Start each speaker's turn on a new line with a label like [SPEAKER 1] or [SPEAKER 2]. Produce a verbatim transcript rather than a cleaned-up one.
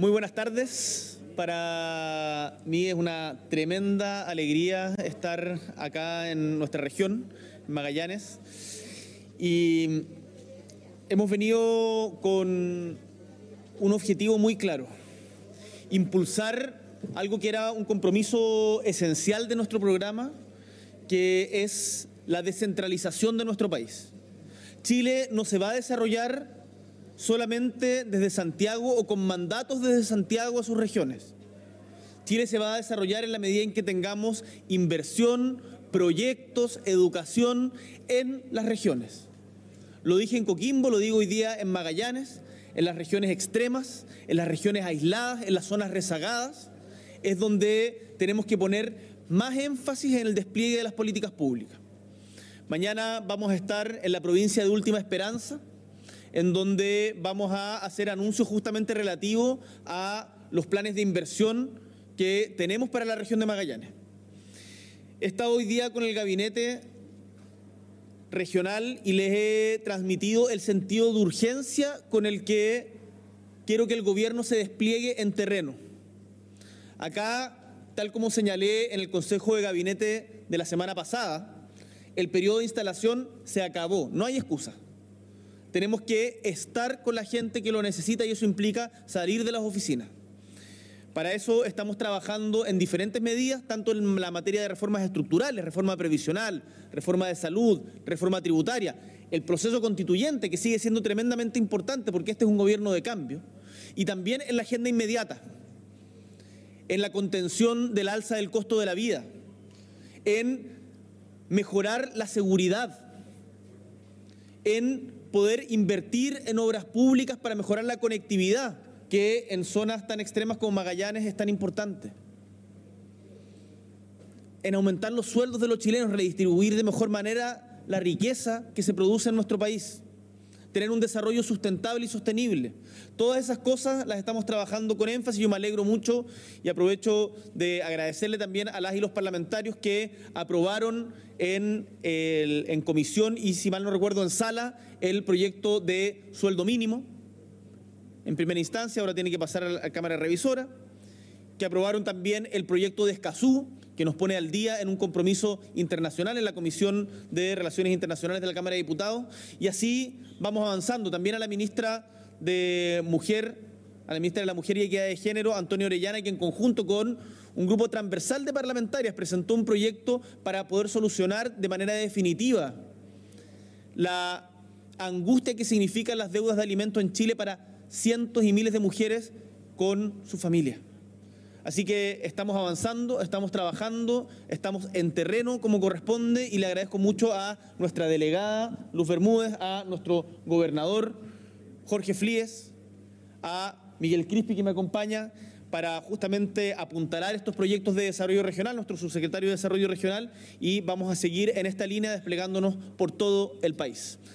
[SPEAKER 1] Muy buenas tardes. Para mí es una tremenda alegría estar acá en nuestra región, en Magallanes. Y hemos venido con un objetivo muy claro: impulsar algo que era un compromiso esencial de nuestro programa, que es la descentralización de nuestro país. Chile no se va a desarrollar solamente desde Santiago o con mandatos desde Santiago a sus regiones. Chile se va a desarrollar en la medida en que tengamos inversión, proyectos, educación en las regiones. Lo dije en Coquimbo, lo digo hoy día en Magallanes, en las regiones extremas, en las regiones aisladas, en las zonas rezagadas, es donde tenemos que poner más énfasis en el despliegue de las políticas públicas. Mañana vamos a estar en la provincia de Última Esperanza, en donde vamos a hacer anuncios justamente relativos a los planes de inversión que tenemos para la región de Magallanes. He estado hoy día con el gabinete regional y les he transmitido el sentido de urgencia con el que quiero que el gobierno se despliegue en terreno. Acá, tal como señalé en el Consejo de Gabinete de la semana pasada, el periodo de instalación se acabó, no hay excusa. Tenemos que estar con la gente que lo necesita y eso implica salir de las oficinas. Para eso estamos trabajando en diferentes medidas, tanto en la materia de reformas estructurales, reforma previsional, reforma de salud, reforma tributaria, el proceso constituyente, que sigue siendo tremendamente importante porque este es un gobierno de cambio, y también en la agenda inmediata, en la contención del alza del costo de la vida, en mejorar la seguridad, en poder invertir en obras públicas para mejorar la conectividad, que en zonas tan extremas como Magallanes es tan importante, en aumentar los sueldos de los chilenos, redistribuir de mejor manera la riqueza que se produce en nuestro país, tener un desarrollo sustentable y sostenible. Todas esas cosas las estamos trabajando con énfasis. Yo me alegro mucho y aprovecho de agradecerle también a las y los parlamentarios que aprobaron en, el, en comisión y, si mal no recuerdo, en sala, el proyecto de sueldo mínimo. En primera instancia, ahora tiene que pasar a la Cámara Revisora, que aprobaron también el proyecto de Escazú, que nos pone al día en un compromiso internacional en la Comisión de Relaciones Internacionales de la Cámara de Diputados, y así vamos avanzando. También a la ministra de Mujer, a la ministra de la Mujer y Equidad de Género, Antonio Orellana, que en conjunto con un grupo transversal de parlamentarias presentó un proyecto para poder solucionar de manera definitiva la angustia que significan las deudas de alimentos en Chile para cientos y miles de mujeres con su familia. Así que estamos avanzando, estamos trabajando, estamos en terreno como corresponde, y le agradezco mucho a nuestra delegada Luz Bermúdez, a nuestro gobernador Jorge Flies, a Miguel Crispi, que me acompaña para justamente apuntalar estos proyectos de desarrollo regional, nuestro subsecretario de Desarrollo Regional, y vamos a seguir en esta línea desplegándonos por todo el país.